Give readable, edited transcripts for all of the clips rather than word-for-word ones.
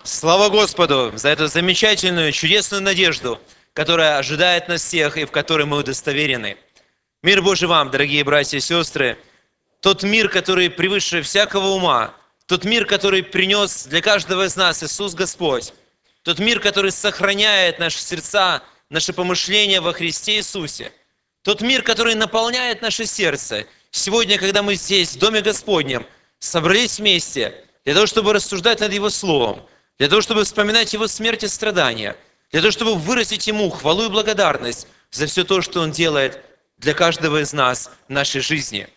Слава Господу за эту замечательную, чудесную надежду, которая ожидает нас всех и в которой мы удостоверены. Мир Божий вам, дорогие братья и сестры. Тот мир, который превыше всякого ума, тот мир, который принес для каждого из нас Иисус Господь, тот мир, который сохраняет наши сердца, наши помышления во Христе Иисусе, тот мир, который наполняет наше сердце. Сегодня, когда мы здесь, в Доме Господнем, собрались вместе для того, чтобы рассуждать над Его Словом, для того, чтобы вспоминать Его смерть и страдания, для того, чтобы выразить Ему хвалу и благодарность за все то, что Он делает для каждого из нас в нашей жизни.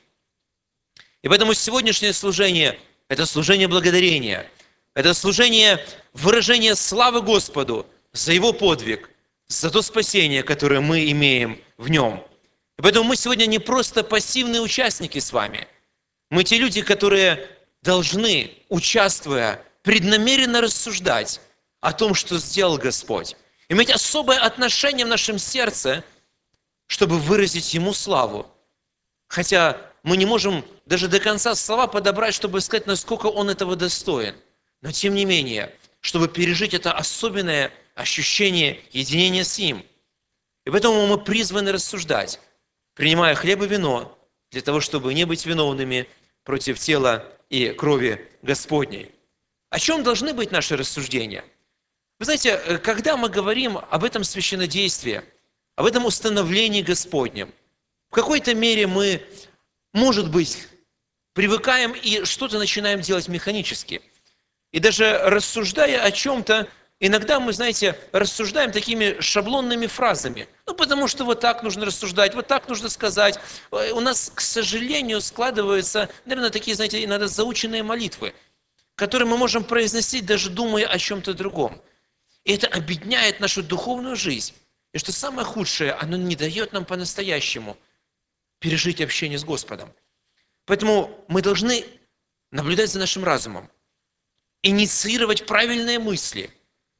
И поэтому сегодняшнее служение – это служение благодарения, это служение выражения славы Господу за Его подвиг, за то спасение, которое мы имеем в Нем. И поэтому мы сегодня не просто пассивные участники с вами, мы те люди, которые должны, участвуя, преднамеренно рассуждать о том, что сделал Господь, иметь особое отношение в нашем сердце, чтобы выразить Ему славу. Хотя мы не можем даже до конца слова подобрать, чтобы сказать, насколько Он этого достоин. Но тем не менее, чтобы пережить это особенное ощущение единения с Ним. И поэтому мы призваны рассуждать, принимая хлеб и вино, для того, чтобы не быть виновными против тела и крови Господней. О чем должны быть наши рассуждения? Вы знаете, когда мы говорим об этом священнодействии, об этом установлении Господнем, в какой-то мере мы, может быть, привыкаем и что-то начинаем делать механически. И даже рассуждая о чем-то, иногда мы, знаете, рассуждаем такими шаблонными фразами. Потому что вот так нужно рассуждать, вот так нужно сказать. У нас, к сожалению, складываются, наверное, такие, знаете, иногда заученные молитвы, которые мы можем произносить, даже думая о чем-то другом. И это обедняет нашу духовную жизнь. И что самое худшее, оно не дает нам по-настоящему пережить общение с Господом. Поэтому мы должны наблюдать за нашим разумом, инициировать правильные мысли,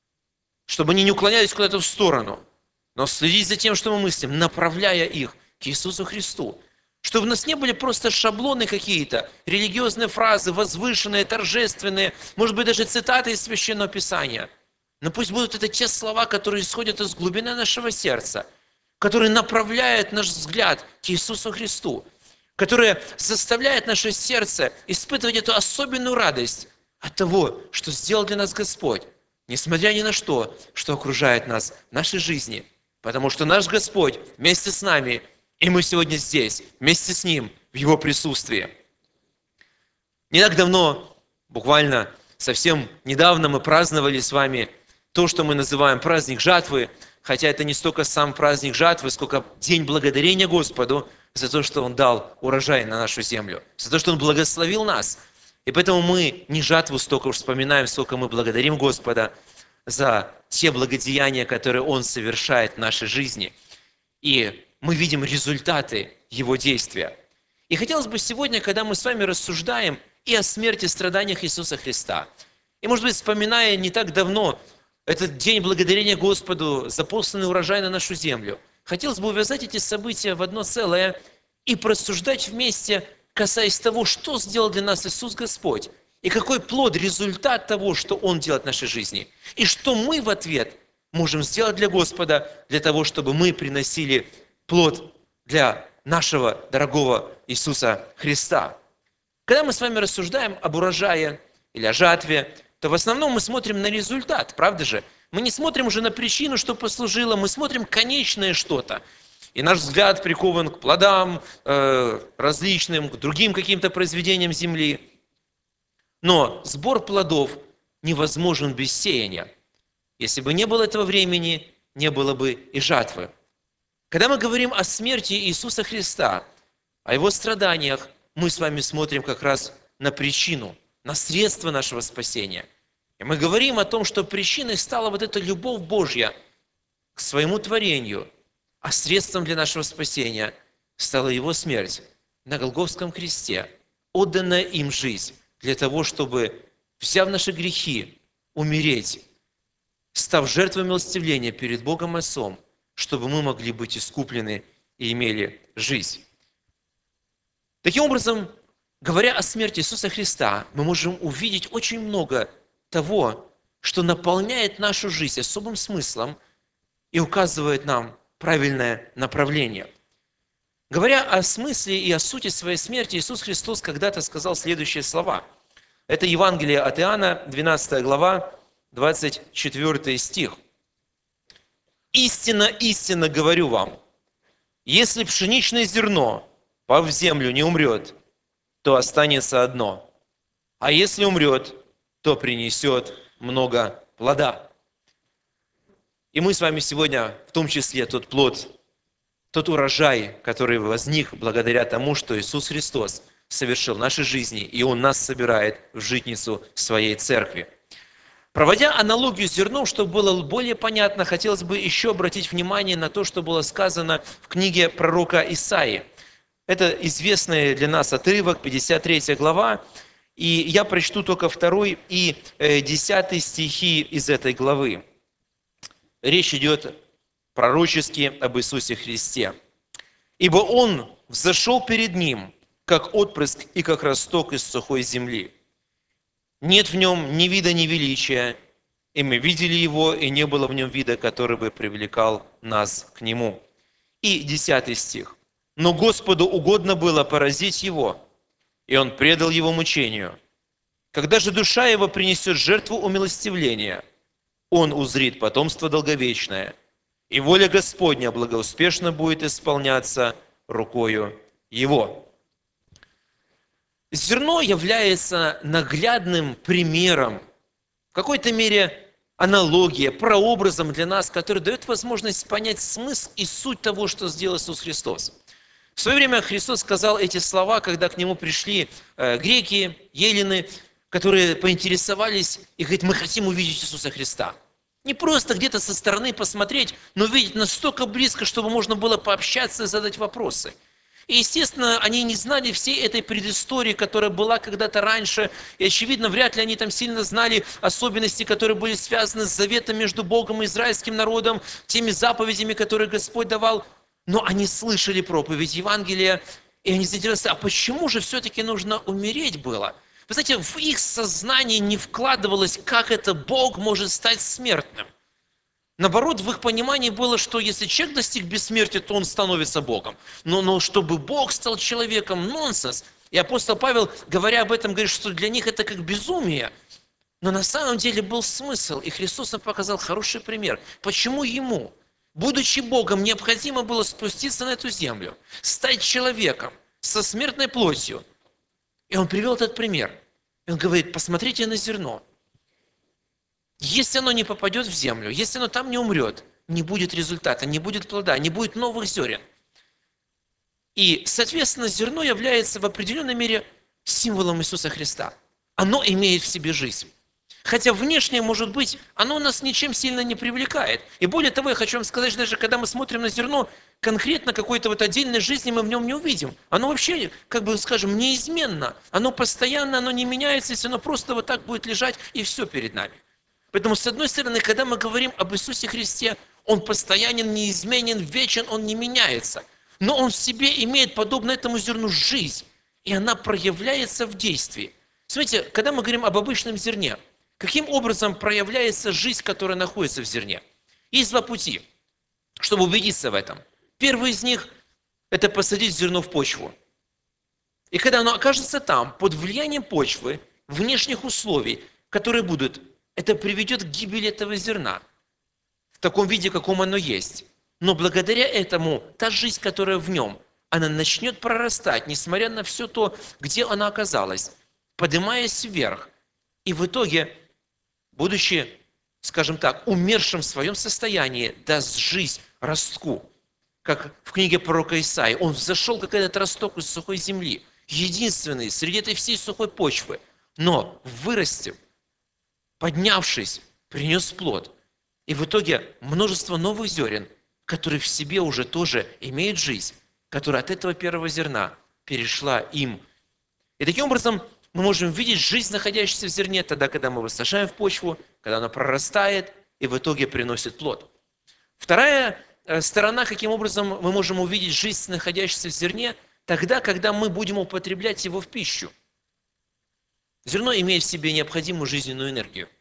чтобы они не уклонялись куда-то в сторону, но следить за тем, что мы мыслим, направляя их к Иисусу Христу. Чтобы у нас не были просто шаблоны какие-то, религиозные фразы, возвышенные, торжественные, может быть, даже цитаты из Священного Писания. Но пусть будут это те слова, которые исходят из глубины нашего сердца, которые направляют наш взгляд к Иисусу Христу, которые заставляют наше сердце испытывать эту особенную радость от того, что сделал для нас Господь, несмотря ни на что окружает нас в нашей жизни. Потому что наш Господь вместе с нами, и мы сегодня здесь, вместе с Ним, в Его присутствии. Не так давно, буквально совсем недавно, мы праздновали с вами то, что мы называем праздник жатвы, хотя это не столько сам праздник жатвы, сколько день благодарения Господу за то, что Он дал урожай на нашу землю, за то, что Он благословил нас. И поэтому мы не жатву столько уж вспоминаем, сколько мы благодарим Господа за те благодеяния, которые Он совершает в нашей жизни. И мы видим результаты Его действия. И хотелось бы сегодня, когда мы с вами рассуждаем и о смерти и страданиях Иисуса Христа, и, может быть, вспоминая не так давно этот день благодарения Господу за посланный урожай на нашу землю, хотелось бы увязать эти события в одно целое и просуждать вместе, касаясь того, что сделал для нас Иисус Господь, и какой плод, результат того, что Он делает в нашей жизни, и что мы в ответ можем сделать для Господа, для того, чтобы мы приносили плод для нашего дорогого Иисуса Христа. Когда мы с вами рассуждаем об урожае или о жатве, то в основном мы смотрим на результат, правда же? Мы не смотрим уже на причину, что послужило, мы смотрим конечное что-то. И наш взгляд прикован к плодам различным, к другим каким-то произведениям земли. Но сбор плодов невозможен без сеяния. Если бы не было этого времени, не было бы и жатвы. Когда мы говорим о смерти Иисуса Христа, о Его страданиях, мы с вами смотрим как раз на причину, на средство нашего спасения. И мы говорим о том, что причиной стала вот эта любовь Божья к своему творению, а средством для нашего спасения стала Его смерть на Голгофском кресте, отданная им жизнь для того, чтобы, взяв наши грехи, умереть, став жертвой милостивления перед Богом Отцом, чтобы мы могли быть искуплены и имели жизнь. Таким образом, говоря о смерти Иисуса Христа, мы можем увидеть очень много того, что наполняет нашу жизнь особым смыслом и указывает нам правильное направление. Говоря о смысле и о сути своей смерти, Иисус Христос когда-то сказал следующие слова. Это Евангелие от Иоанна, 12 глава, 24 стих. «Истинно, истинно говорю вам, если пшеничное зерно, пав в землю, не умрет, то останется одно, а если умрет, то принесет много плода». И мы с вами сегодня, в том числе, тот плод, тот урожай, который возник благодаря тому, что Иисус Христос совершил в нашей жизни, и Он нас собирает в житницу своей церкви. Проводя аналогию с зерном, чтобы было более понятно, хотелось бы еще обратить внимание на то, что было сказано в книге пророка Исаии. Это известный для нас отрывок, 53 глава, и я прочту только 2 и 10 стихи из этой главы. Речь идет пророчески об Иисусе Христе. «Ибо Он взошел перед Ним, как отпрыск и как росток из сухой земли. Нет в Нем ни вида, ни величия, и мы видели Его, и не было в Нем вида, который бы привлекал нас к Нему». И 10 стих. «Но Господу угодно было поразить Его, и Он предал Его мучению. Когда же душа Его принесет жертву умилостивления, Он узрит потомство долговечное, и воля Господня благоуспешно будет исполняться рукою Его». Зерно является наглядным примером, в какой-то мере аналогия, прообразом для нас, который дает возможность понять смысл и суть того, что сделал Иисус Христос. В свое время Христос сказал эти слова, когда к Нему пришли греки, еллины, которые поинтересовались и говорят: мы хотим увидеть Иисуса Христа. Не просто где-то со стороны посмотреть, но увидеть настолько близко, чтобы можно было пообщаться и задать вопросы. И, естественно, они не знали всей этой предыстории, которая была когда-то раньше. И, очевидно, вряд ли они там сильно знали особенности, которые были связаны с заветом между Богом и израильским народом, теми заповедями, которые Господь давал. Но они слышали проповедь Евангелия, и они заинтересовались: а почему же все-таки нужно умереть было? Вы знаете, в их сознании не вкладывалось, как это Бог может стать смертным. Наоборот, в их понимании было, что если человек достиг бессмертия, то он становится Богом. Но чтобы Бог стал человеком, нонсенс. И апостол Павел, говоря об этом, говорит, что для них это как безумие. Но на самом деле был смысл, и Христос нам показал хороший пример. Почему ему, будучи Богом, необходимо было спуститься на эту землю, стать человеком со смертной плотью. И он привел этот пример. И он говорит: посмотрите на зерно. Если оно не попадет в землю, если оно там не умрет, не будет результата, не будет плода, не будет новых зерен. И, соответственно, зерно является в определенной мере символом Иисуса Христа. Оно имеет в себе жизнь. Хотя внешне, может быть, оно нас ничем сильно не привлекает. И более того, я хочу вам сказать, что даже когда мы смотрим на зерно, конкретно какой-то вот отдельной жизни мы в нем не увидим. Оно вообще, как бы скажем, неизменно. Оно постоянно, оно не меняется, если оно просто вот так будет лежать, и все перед нами. Поэтому, с одной стороны, когда мы говорим об Иисусе Христе, Он постоянен, неизменен, вечен, Он не меняется. Но Он в себе имеет, подобно этому зерну, жизнь. И она проявляется в действии. Смотрите, когда мы говорим об обычном зерне, каким образом проявляется жизнь, которая находится в зерне? Есть два пути, чтобы убедиться в этом. Первый из них – это посадить зерно в почву. И когда оно окажется там, под влиянием почвы, внешних условий, которые будут, это приведет к гибели этого зерна в таком виде, каком оно есть. Но благодаря этому та жизнь, которая в нем, она начнет прорастать, несмотря на все то, где она оказалась, поднимаясь вверх. И в итоге, будучи, скажем так, умершим в своем состоянии, даст жизнь ростку. Как в книге пророка Исаии. Он взошел, как этот росток из сухой земли, единственный среди этой всей сухой почвы. Но вырастив, поднявшись, принес плод. И в итоге множество новых зерен, которые в себе уже тоже имеют жизнь, которая от этого первого зерна перешла им. И таким образом мы можем видеть жизнь, находящуюся в зерне, тогда, когда мы высажаем в почву, когда она прорастает и в итоге приносит плод. Вторая сторона, каким образом мы можем увидеть жизнь, находящуюся в зерне, тогда, когда мы будем употреблять его в пищу. Зерно имеет в себе необходимую жизненную энергию,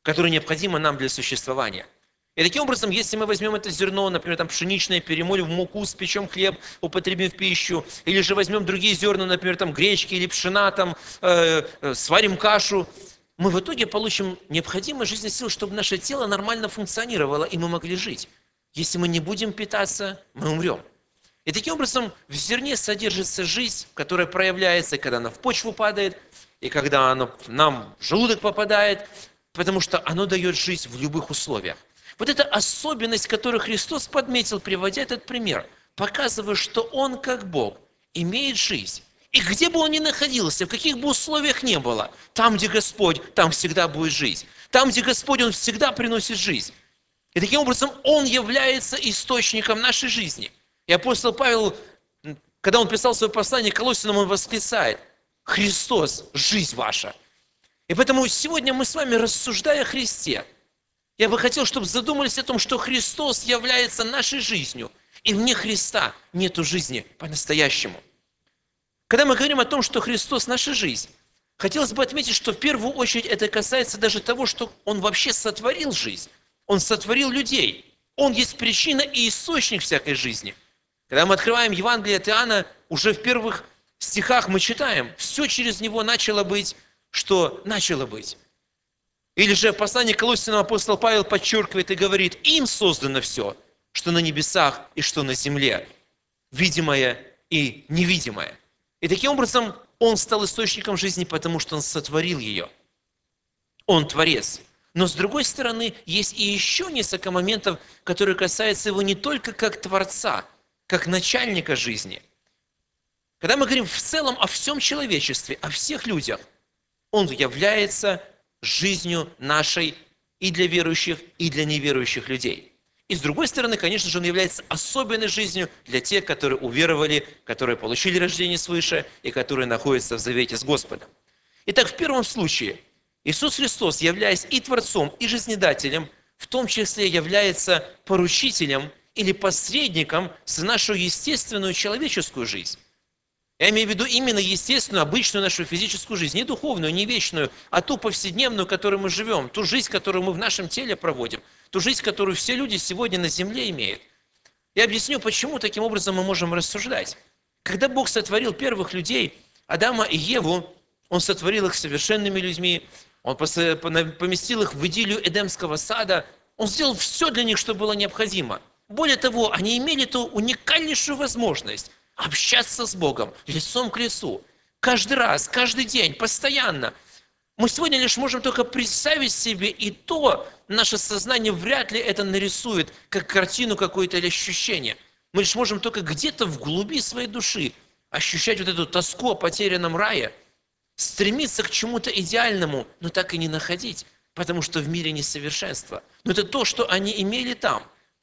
которое необходимо нам для существования. И таким образом, если мы возьмем это зерно, например, там пшеничное, перемолим в муку, спечем хлеб, употребим в пищу, или же возьмем другие зерна, например, там гречки или пшена, там, сварим кашу, мы в итоге получим необходимые жизненные силы, чтобы наше тело нормально функционировало, и мы могли жить. Если мы не будем питаться, мы умрем. И таким образом в зерне содержится жизнь, которая проявляется, когда она в почву падает, и когда она нам в желудок попадает, потому что оно дает жизнь в любых условиях. Вот эта особенность, которую Христос подметил, приводя этот пример, показывая, что Он, как Бог, имеет жизнь. И где бы Он ни находился, в каких бы условиях ни было, там, где Господь, там всегда будет жизнь. Там, где Господь, Он всегда приносит жизнь. И таким образом Он является источником нашей жизни. И апостол Павел, когда он писал свое послание к Колоссянам, он восклицает: «Христос, жизнь ваша». И поэтому сегодня мы с вами, рассуждая о Христе, я бы хотел, чтобы задумались о том, что Христос является нашей жизнью, и вне Христа нету жизни по-настоящему. Когда мы говорим о том, что Христос наша жизнь, хотелось бы отметить, что в первую очередь это касается даже того, что Он вообще сотворил жизнь. Он сотворил людей. Он есть причина и источник всякой жизни. Когда мы открываем Евангелие от Иоанна, уже в первых стихах мы читаем: все через Него начало быть, что начало быть. Или же в послании к Колоссянам апостол Павел подчеркивает и говорит: им создано все, что на небесах и что на земле, видимое и невидимое. И таким образом Он стал источником жизни, потому что Он сотворил ее. Он Творец. Но с другой стороны, есть и еще несколько моментов, которые касаются Его не только как Творца, как начальника жизни. Когда мы говорим в целом о всем человечестве, о всех людях, Он является жизнью нашей и для верующих, и для неверующих людей. И с другой стороны, конечно же, Он является особенной жизнью для тех, которые уверовали, которые получили рождение свыше и которые находятся в завете с Господом. Итак, в первом случае Иисус Христос, являясь и Творцом, и Жизнедателем, в том числе является поручителем или посредником с нашу естественную человеческую жизнь. Я имею в виду именно естественную, обычную нашу физическую жизнь, не духовную, не вечную, а ту повседневную, в которой мы живем, ту жизнь, которую мы в нашем теле проводим, ту жизнь, которую все люди сегодня на земле имеют. Я объясню, почему таким образом мы можем рассуждать. Когда Бог сотворил первых людей, Адама и Еву, Он сотворил их совершенными людьми, Он поместил их в идиллию Эдемского сада, Он сделал все для них, что было необходимо. Более того, они имели ту уникальнейшую возможность общаться с Богом лицом к лицу. Каждый раз, каждый день, постоянно. Мы сегодня лишь можем только представить себе, и то наше сознание вряд ли это нарисует, как картину какое-то или ощущение. Мы лишь можем только где-то в глуби своей души ощущать вот эту тоску о потерянном рае, стремиться к чему-то идеальному, но так и не находить, потому что в мире несовершенство. Но это то, что они имели там.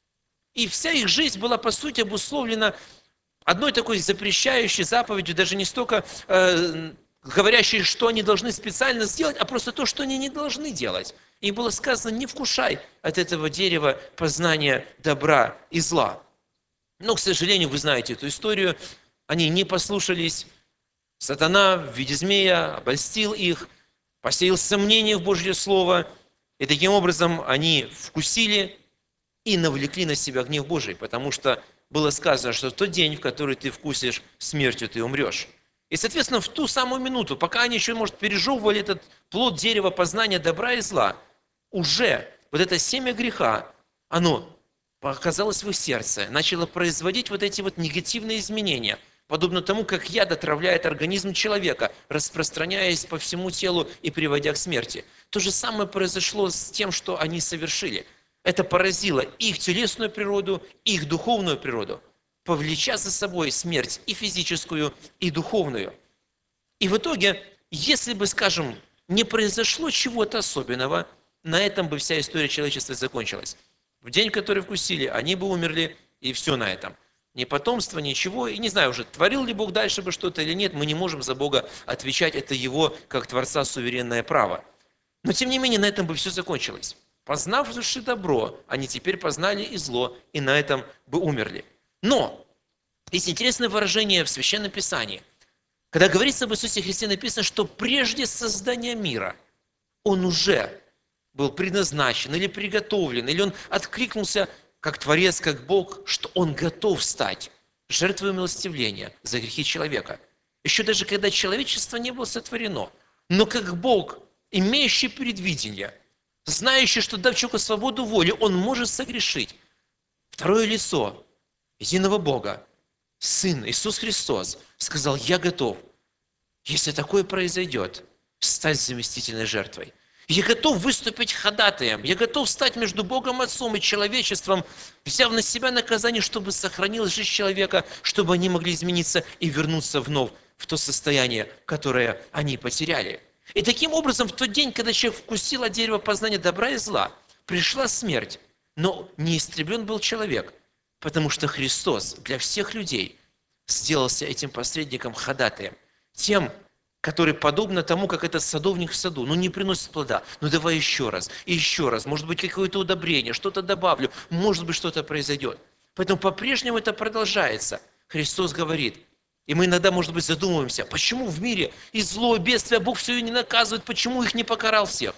И вся их жизнь была, по сути, обусловлена одной такой запрещающей заповедью, даже не столько говорящей, что они должны специально сделать, а просто то, что они не должны делать. Им было сказано: не вкушай от этого дерева познания добра и зла. Но, к сожалению, вы знаете эту историю. Они не послушались. Сатана в виде змея обольстил их, посеял сомнения в Божье Слово. И таким образом они вкусили и навлекли на себя гнев Божий, потому что было сказано, что в тот день, в который ты вкусишь, смертью ты умрешь. И, соответственно, в ту самую минуту, пока они еще, может, пережевывали этот плод дерева познания добра и зла, уже вот это семя греха, оно оказалось в их сердце, начало производить вот эти вот негативные изменения, подобно тому, как яд отравляет организм человека, распространяясь по всему телу и приводя к смерти. То же самое произошло с тем, что они совершили. Это поразило их телесную природу, их духовную природу, повлеча за собой смерть и физическую, и духовную. И в итоге, если бы, скажем, не произошло чего-то особенного, на этом бы вся история человечества закончилась. В день, который вкусили, они бы умерли, и все на этом. Ни потомства, ничего. И не знаю уже, творил ли Бог дальше бы что-то или нет, мы не можем за Бога отвечать, это Его, как Творца, суверенное право. Но, тем не менее, на этом бы все закончилось. Познав же добро, они теперь познали и зло, и на этом бы умерли. Но есть интересное выражение в Священном Писании. Когда говорится об Иисусе Христе, написано, что прежде создания мира Он уже был предназначен или приготовлен, или он откликнулся как Творец, как Бог, что он готов стать жертвой умилостивления за грехи человека. Еще даже когда человечество не было сотворено. Но как Бог, имеющий предвидение, знающий, что дав человеку свободу воли, он может согрешить. Второе лицо единого Бога, Сын Иисус Христос, сказал: я готов, если такое произойдет, стать заместительной жертвой. Я готов выступить ходатаем, я готов стать между Богом Отцом и человечеством, взяв на себя наказание, чтобы сохранилась жизнь человека, чтобы они могли измениться и вернуться вновь в то состояние, которое они потеряли. И таким образом, в тот день, когда человек вкусил от дерева познания добра и зла, пришла смерть, но не истреблен был человек, потому что Христос для всех людей сделался этим посредником, ходатаем, тем, который подобно тому, как этот садовник в саду, не приносит плода, давай еще раз, и еще раз, может быть, какое-то удобрение, что-то добавлю, может быть, что-то произойдет. Поэтому по-прежнему это продолжается. Христос говорит, и мы иногда, может быть, задумываемся, почему в мире и зло, и бедствие, Бог все и не наказывает, почему их не покарал всех?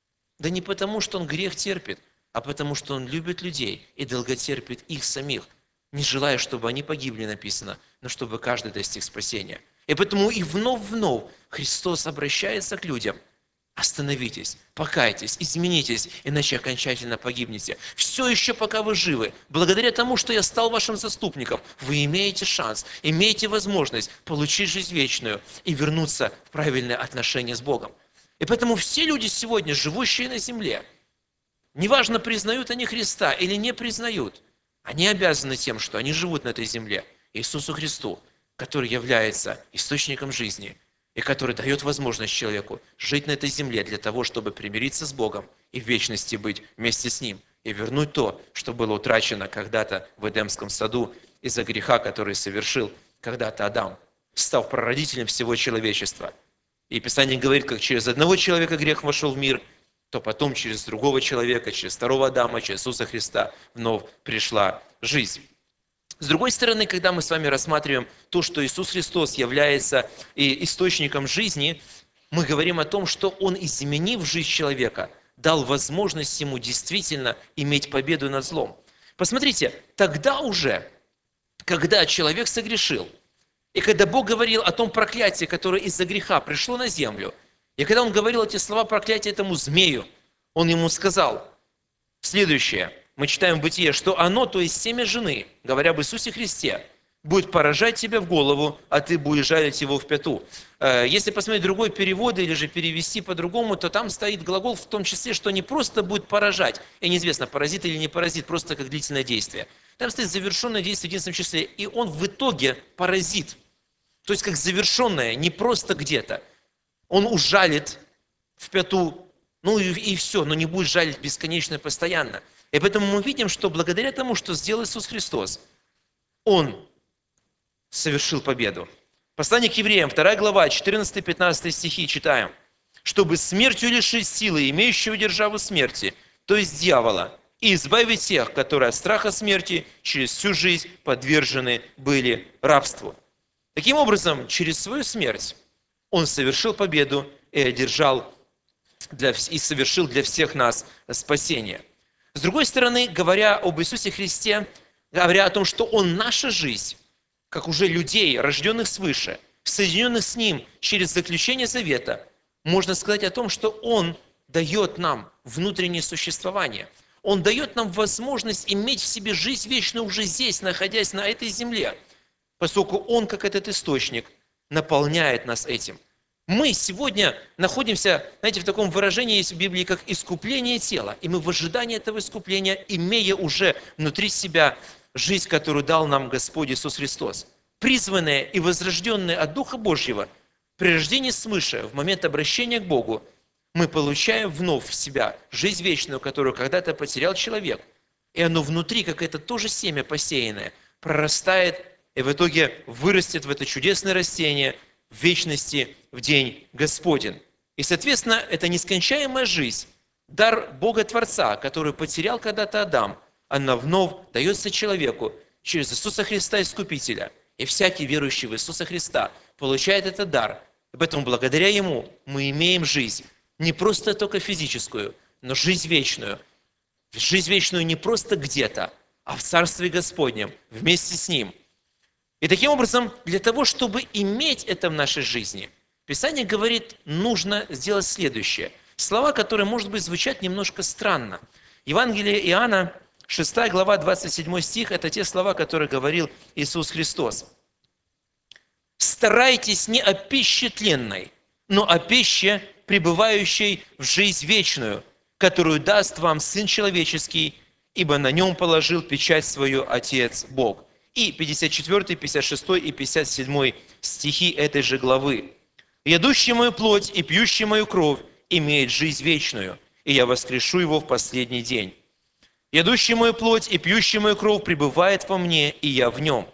Да не потому, что Он грех терпит, а потому, что Он любит людей и долготерпит их самих, не желая, чтобы они погибли, написано, но чтобы каждый достиг спасения. И поэтому и вновь Христос обращается к людям. Остановитесь, покайтесь, изменитесь, иначе окончательно погибнете. Все еще, пока вы живы, благодаря тому, что я стал вашим заступником, вы имеете шанс, имеете возможность получить жизнь вечную и вернуться в правильное отношение с Богом. И поэтому все люди сегодня, живущие на земле, неважно, признают они Христа или не признают, они обязаны тем, что они живут на этой земле, Иисусу Христу, который является источником жизни и который дает возможность человеку жить на этой земле для того, чтобы примириться с Богом и в вечности быть вместе с Ним и вернуть то, что было утрачено когда-то в Эдемском саду из-за греха, который совершил когда-то Адам, став прародителем всего человечества. И Писание говорит, как через одного человека грех вошел в мир, то потом через другого человека, через второго Адама, через Иисуса Христа вновь пришла жизнь. С другой стороны, когда мы с вами рассматриваем то, что Иисус Христос является источником жизни, мы говорим о том, что Он, изменив жизнь человека, дал возможность ему действительно иметь победу над злом. Посмотрите, тогда уже, когда человек согрешил, и когда Бог говорил о том проклятии, которое из-за греха пришло на землю, и когда Он говорил эти слова проклятия этому змею, Он ему сказал следующее. Мы читаем в Бытие, что оно, то есть семя жены, говоря об Иисусе Христе, будет поражать тебя в голову, а ты будешь жалить его в пяту. Если посмотреть другой перевод или же перевести по-другому, то там стоит глагол в том числе, что не просто будет поражать, и неизвестно, паразит или не паразит, просто как длительное действие. Там стоит завершенное действие в единственном числе, и он в итоге паразит. То есть как завершенное, не просто где-то. Он ужалит в пяту, и все, но не будет жалить бесконечно и постоянно. И поэтому мы видим, что благодаря тому, что сделал Иисус Христос, Он совершил победу. Послание к евреям, 2 глава, 14-15 стихи читаем. «Чтобы смертью лишить силы, имеющего державу смерти, то есть дьявола, и избавить тех, которые от страха смерти через всю жизнь подвержены были рабству». Таким образом, через свою смерть Он совершил победу и одержал и совершил для всех нас спасение. С другой стороны, говоря об Иисусе Христе, говоря о том, что Он наша жизнь, как уже людей, рожденных свыше, соединенных с Ним через заключение завета, можно сказать о том, что Он дает нам внутреннее существование. Он дает нам возможность иметь в себе жизнь вечную уже здесь, находясь на этой земле, поскольку Он, как этот источник, наполняет нас этим. Мы сегодня находимся, знаете, в таком выражении есть в Библии, как искупление тела. И мы в ожидании этого искупления, имея уже внутри себя жизнь, которую дал нам Господь Иисус Христос. Призванные и возрожденные от Духа Божьего, при рождении свыше, в момент обращения к Богу, мы получаем вновь в себя жизнь вечную, которую когда-то потерял человек. И оно внутри, как это тоже семя посеянное, прорастает и в итоге вырастет в это чудесное растение в вечности, в день Господень. И, соответственно, это нескончаемая жизнь, дар Бога Творца, который потерял когда-то Адам, она вновь дается человеку через Иисуса Христа Искупителя. И всякий верующий в Иисуса Христа получает этот дар. И поэтому благодаря Ему мы имеем жизнь, не просто только физическую, но жизнь вечную. Жизнь вечную не просто где-то, а в Царстве Господнем, вместе с Ним. И таким образом, для того, чтобы иметь это в нашей жизни, Писание говорит, нужно сделать следующее. Слова, которые, может быть, звучат немножко странно. Евангелие Иоанна, 6 глава, 27 стих, это те слова, которые говорил Иисус Христос. «Старайтесь не о пище тленной, но о пище, пребывающей в жизнь вечную, которую даст вам Сын Человеческий, ибо на нем положил печать свою Отец Бог». И 54, 56 и 57 стихи этой же главы. «Ядущий мою плоть и пьющий мою кровь имеет жизнь вечную, и я воскрешу его в последний день. Ядущий мою плоть и пьющий мою кровь пребывает во мне, и я в нем.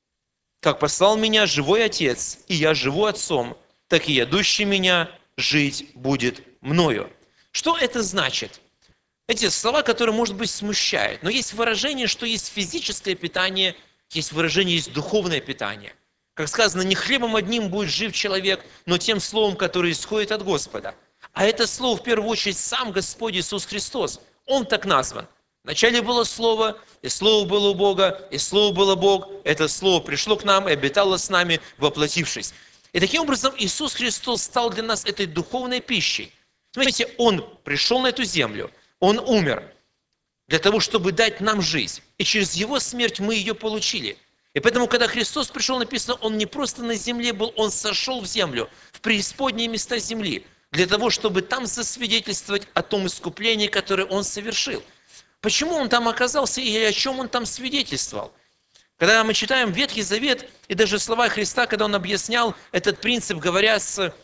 Как послал меня живой Отец, и я живу Отцом, так и ядущий меня жить будет мною». Что это значит? Эти слова, которые, может быть, смущают, но есть выражение, что есть физическое питание, есть выражение, есть духовное питание. Как сказано, не хлебом одним будет жив человек, но тем словом, которое исходит от Господа. А это слово, в первую очередь, сам Господь Иисус Христос. Он так назван. Вначале было Слово, и Слово было у Бога, и Слово было Бог. Это Слово пришло к нам и обитало с нами, воплотившись. И таким образом Иисус Христос стал для нас этой духовной пищей. Смотрите, Он пришел на эту землю, Он умер для того, чтобы дать нам жизнь. И через Его смерть мы ее получили. И поэтому, когда Христос пришел, написано, Он не просто на земле был, Он сошел в землю, в преисподние места земли, для того, чтобы там засвидетельствовать о том искуплении, которое Он совершил. Почему Он там оказался и о чем Он там свидетельствовал? Когда мы читаем Ветхий Завет и даже слова Христа, когда Он объяснял этот принцип, говоря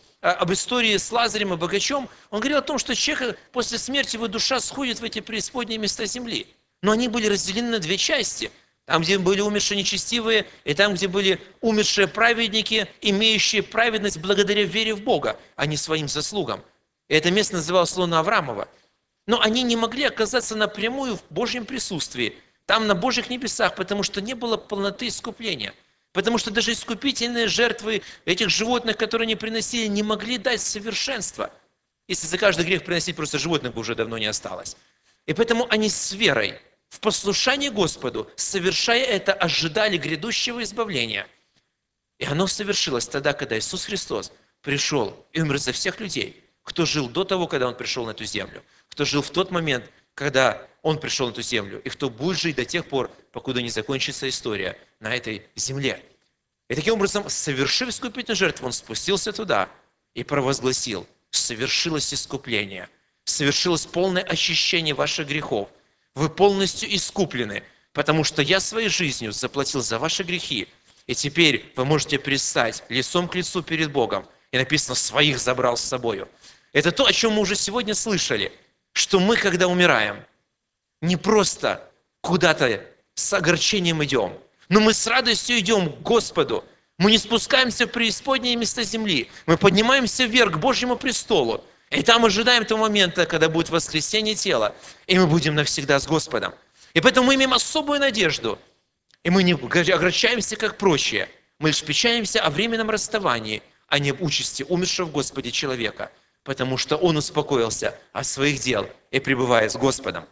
об истории с Лазарем и богачом, Он говорил о том, что человек после смерти, его душа сходит в эти преисподние места земли. Но они были разделены на две части. Там, где были умершие нечестивые, и там, где были умершие праведники, имеющие праведность благодаря вере в Бога, а не своим заслугам. И это место называлось лоно Авраамова. Но они не могли оказаться напрямую в Божьем присутствии, там на Божьих небесах, потому что не было полноты искупления. Потому что даже искупительные жертвы этих животных, которые они приносили, не могли дать совершенства. Если за каждый грех приносить просто животных бы уже давно не осталось. И поэтому они с верой, в послушании Господу, совершая это, ожидали грядущего избавления. И оно совершилось тогда, когда Иисус Христос пришел и умер за всех людей, кто жил до того, когда Он пришел на эту землю, кто жил в тот момент, когда Он пришел на эту землю, и кто будет жить до тех пор, покуда не закончится история на этой земле. И таким образом, совершив искупительную жертву, Он спустился туда и провозгласил: совершилось искупление, совершилось полное очищение ваших грехов. Вы полностью искуплены, потому что я своей жизнью заплатил за ваши грехи. И теперь вы можете предстать лицом к лицу перед Богом. И написано, своих забрал с собою. Это то, о чем мы уже сегодня слышали, что мы, когда умираем, не просто куда-то с огорчением идем, но мы с радостью идем к Господу. Мы не спускаемся в преисподние места земли. Мы поднимаемся вверх к Божьему престолу. И там ожидаем того момента, когда будет воскресение тела, и мы будем навсегда с Господом. И поэтому мы имеем особую надежду. И мы не огорчаемся, как прочие. Мы лишь печалимся о временном расставании, а не об участи умершего в Господе человека, потому что он успокоился от своих дел и пребывает с Господом.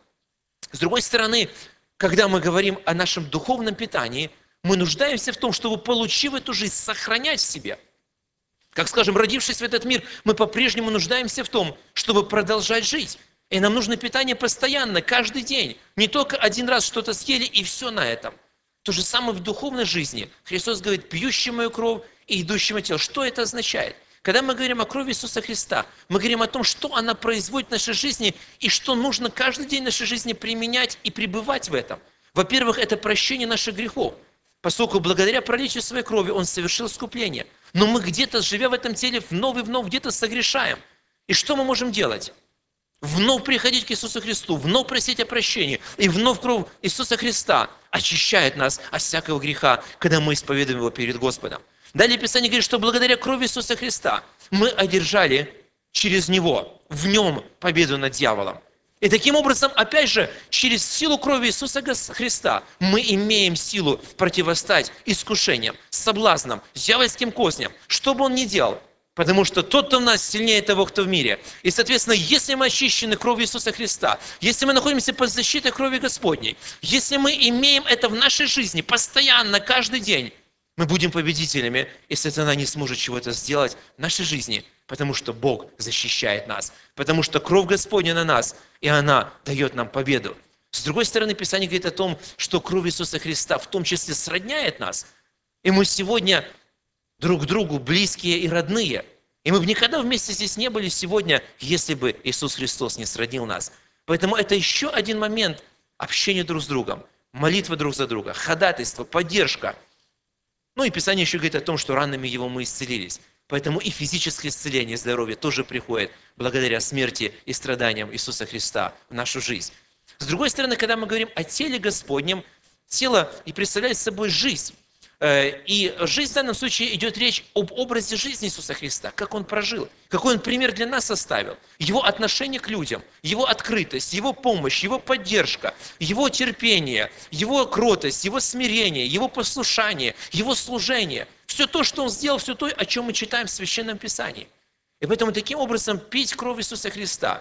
С другой стороны, когда мы говорим о нашем духовном питании, мы нуждаемся в том, чтобы, получив эту жизнь, сохранять в себе. Как, скажем, родившись в этот мир, мы по-прежнему нуждаемся в том, чтобы продолжать жить. И нам нужно питание постоянно, каждый день. Не только один раз что-то съели и все на этом. То же самое в духовной жизни. Христос говорит, пьющий мою кровь и идущий мое тело. Что это означает? Когда мы говорим о крови Иисуса Христа, мы говорим о том, что она производит в нашей жизни и что нужно каждый день в нашей жизни применять и пребывать в этом. Во-первых, это прощение наших грехов. Поскольку благодаря пролитию своей крови Он совершил искупление. Но мы где-то, живя в этом теле, вновь и вновь где-то согрешаем. И что мы можем делать? Вновь приходить к Иисусу Христу, вновь просить о прощении. И вновь кровь Иисуса Христа очищает нас от всякого греха, когда мы исповедуем Его перед Господом. Далее Писание говорит, что благодаря крови Иисуса Христа мы одержали через Него, в Нем победу над дьяволом. И таким образом, опять же, через силу крови Иисуса Христа мы имеем силу противостать искушениям, соблазнам, дьявольским козням. Что бы он ни делал, Потому что тот, кто в нас, сильнее того, кто в мире. И, соответственно, если мы очищены кровью Иисуса Христа, если мы находимся под защитой крови Господней, если мы имеем это в нашей жизни постоянно, каждый день, мы будем победителями, и сатана не сможет чего-то сделать в нашей жизни, потому что Бог защищает нас, потому что кровь Господня на нас, и она дает нам победу. С другой стороны, Писание говорит о том, что кровь Иисуса Христа в том числе сродняет нас, и мы сегодня друг другу близкие и родные. И мы бы никогда вместе здесь не были сегодня, если бы Иисус Христос не сроднил нас. Поэтому это еще один момент общения друг с другом, молитва друг за друга, ходатайство, поддержка. Ну и Писание еще говорит о том, что ранами Его мы исцелились. Поэтому и физическое исцеление, здоровье тоже приходит благодаря смерти и страданиям Иисуса Христа в нашу жизнь. С другой стороны, когда мы говорим о теле Господнем, тело и представляет собой жизнь. И жизнь в данном случае идет речь об образе жизни Иисуса Христа, как Он прожил, какой Он пример для нас оставил, Его отношение к людям, Его открытость, Его помощь, Его поддержка, Его терпение, Его кротость, Его смирение, Его послушание, Его служение. Все то, что Он сделал, все то, о чем мы читаем в Священном Писании. И поэтому таким образом пить кровь Иисуса Христа,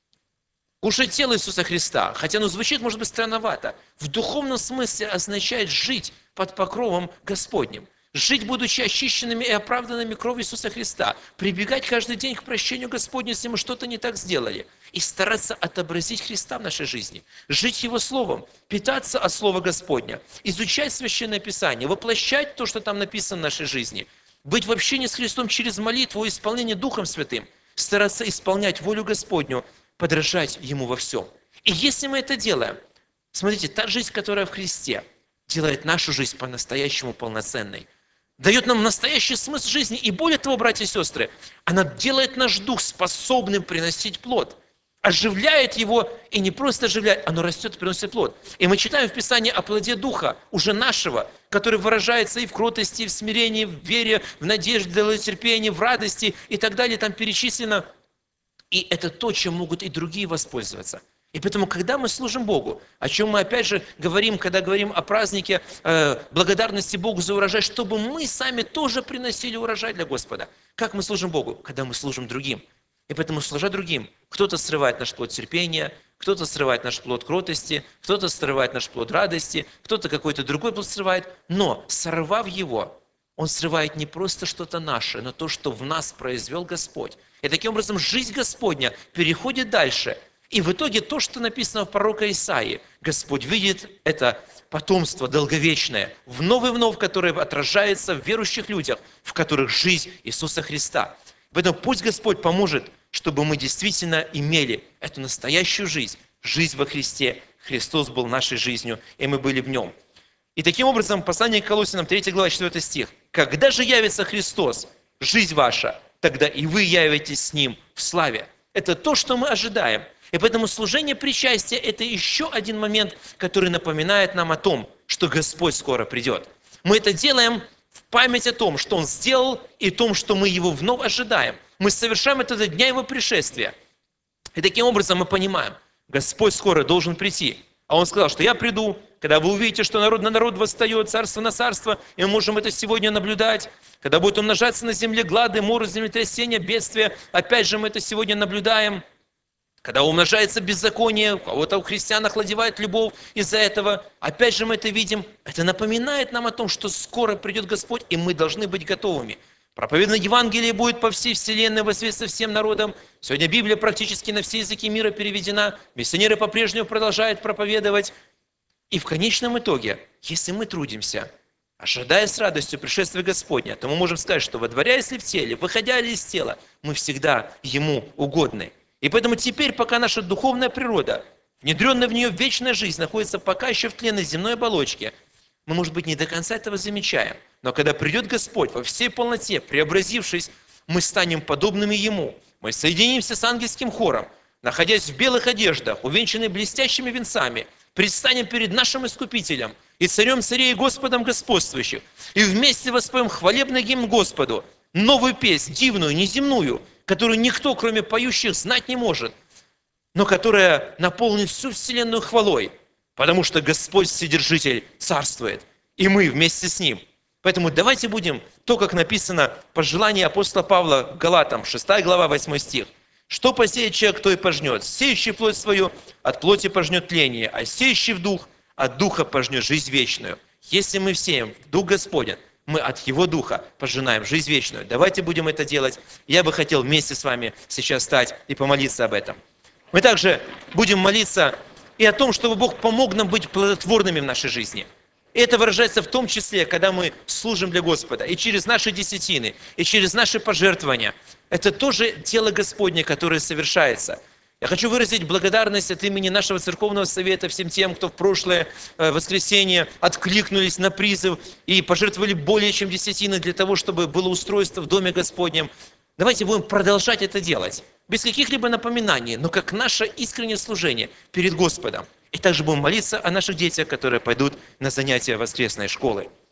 кушать тело Иисуса Христа, хотя оно звучит, может быть, странновато, в духовном смысле означает жить под покровом Господним. Жить, будучи очищенными и оправданными кровью Иисуса Христа. Прибегать каждый день к прощению Господню, если мы что-то не так сделали. И стараться отобразить Христа в нашей жизни. Жить Его Словом, питаться от Слова Господня. Изучать Священное Писание, воплощать то, что там написано в нашей жизни. Быть в общении с Христом через молитву и исполнение Духом Святым. Стараться исполнять волю Господню, подражать Ему во всем. И если мы это делаем, смотрите, та жизнь, которая в Христе, делает нашу жизнь по-настоящему полноценной, дает нам настоящий смысл жизни. И более того, братья и сестры, она делает наш дух способным приносить плод. Оживляет его, и не просто оживляет, оно растет и приносит плод. И мы читаем в Писании о плоде Духа, уже нашего, который выражается и в кротости, и в смирении, в вере, в надежде, долготерпении, в радости и так далее, там перечислено. И это то, чем могут и другие воспользоваться. И поэтому, когда мы служим Богу, о чем мы опять же говорим, когда говорим о празднике благодарности Богу за урожай, чтобы мы сами тоже приносили урожай для Господа. Как мы служим Богу? Когда мы служим другим. И поэтому, служа другим, кто-то срывает наш плод терпения, кто-то срывает наш плод кротости, кто-то срывает наш плод радости, кто-то какой-то другой плод срывает. Но, сорвав его, он срывает не просто что-то наше, но то, что в нас произвел Господь. И таким образом жизнь Господня переходит дальше. И в итоге то, что написано в пророка Исаии, Господь видит это потомство долговечное, вновь и вновь, которое отражается в верующих людях, в которых жизнь Иисуса Христа. Поэтому пусть Господь поможет, чтобы мы действительно имели эту настоящую жизнь, жизнь во Христе. Христос был нашей жизнью, и мы были в Нем. И таким образом, послание к Колоссянам, 3 глава, 4 стих. «Когда же явится Христос, жизнь ваша, тогда и вы явитесь с Ним в славе». Это то, что мы ожидаем. И поэтому служение причастия – это еще один момент, который напоминает нам о том, что Господь скоро придет. Мы это делаем в память о том, что Он сделал, и о том, что мы Его вновь ожидаем. Мы совершаем это до дня Его пришествия. И таким образом мы понимаем, Господь скоро должен прийти. А Он сказал, что я приду, когда вы увидите, что народ на народ восстает, царство на царство, и мы можем это сегодня наблюдать. Когда будет умножаться на земле глады, моры, землетрясения, бедствия, опять же мы это сегодня наблюдаем. Когда умножается беззаконие, у кого-то у христиан охладевает любовь из-за этого, опять же мы это видим. Это напоминает нам о том, что скоро придет Господь, и мы должны быть готовыми. Проповедное Евангелие будет по всей вселенной, во свет со всем народом. Сегодня Библия практически на все языки мира переведена. Миссионеры по-прежнему продолжают проповедовать. И в конечном итоге, если мы трудимся, ожидая с радостью пришествия Господня, то мы можем сказать, что водворяясь ли в теле, выходя ли из тела, мы всегда Ему угодны. И поэтому теперь, пока наша духовная природа, внедренная в нее вечная жизнь, находится пока еще в тленной земной оболочке, мы, может быть, не до конца этого замечаем. Но когда придет Господь во всей полноте, преобразившись, мы станем подобными Ему. Мы соединимся с ангельским хором, находясь в белых одеждах, увенчанные блестящими венцами, предстанем перед нашим Искупителем и Царем царей и Господом господствующих, и вместе воспоем хвалебный гимн Господу, новую песнь, дивную, неземную, которую никто, кроме поющих, знать не может, но которая наполнит всю вселенную хвалой, потому что Господь Вседержитель царствует, и мы вместе с Ним. Поэтому давайте будем, то, как написано, пожелание апостола Павла Галатам, 6 глава, 8 стих. Что посеет человек, то и пожнет. Сеющий плоть свою, от плоти пожнет тление, а сеющий в дух, от духа пожнет жизнь вечную. Если мы сеем в дух Господень, мы от Его духа пожинаем жизнь вечную. Давайте будем это делать. Я бы хотел вместе с вами сейчас встать и помолиться об этом. Мы также будем молиться и о том, чтобы Бог помог нам быть плодотворными в нашей жизни. И это выражается в том числе, когда мы служим для Господа, и через наши десятины, и через наши пожертвования. Это тоже дело Господне, которое совершается. Я хочу выразить благодарность от имени нашего церковного совета всем тем, кто в прошлое воскресенье откликнулись на призыв и пожертвовали более чем десятины для того, чтобы было устройство в Доме Господнем. Давайте будем продолжать это делать, без каких-либо напоминаний, но как наше искреннее служение перед Господом. И также будем молиться о наших детях, которые пойдут на занятия воскресной школы.